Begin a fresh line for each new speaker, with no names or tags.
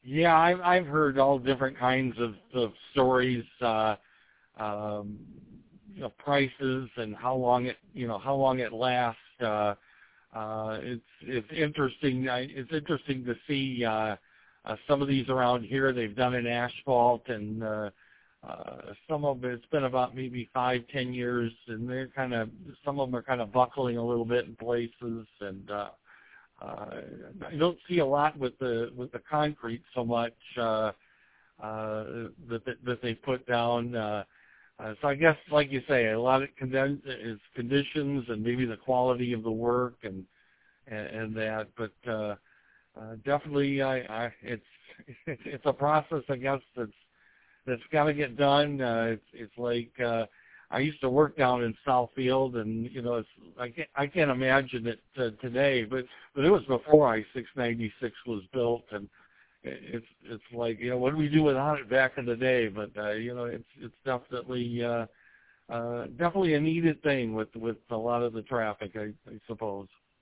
Yeah, I've heard all different kinds of stories, prices and how long it lasts. It's interesting. It's interesting to see some of these around here. They've done in asphalt, and some of it's been about maybe 5-10 years, and some of them are kind of buckling a little bit in places, and I don't see a lot with the concrete so much that they put down. So I guess, like you say, a lot of is conditions and maybe the quality of the work and that. But definitely, it's a process, I guess, that's got to get done. It's like I used to work down in Southfield, and I can't imagine it today, but it was before I-696 was built, and it's like, what do we do without it back in the day? But it's definitely definitely a needed thing with a lot of the traffic, I suppose.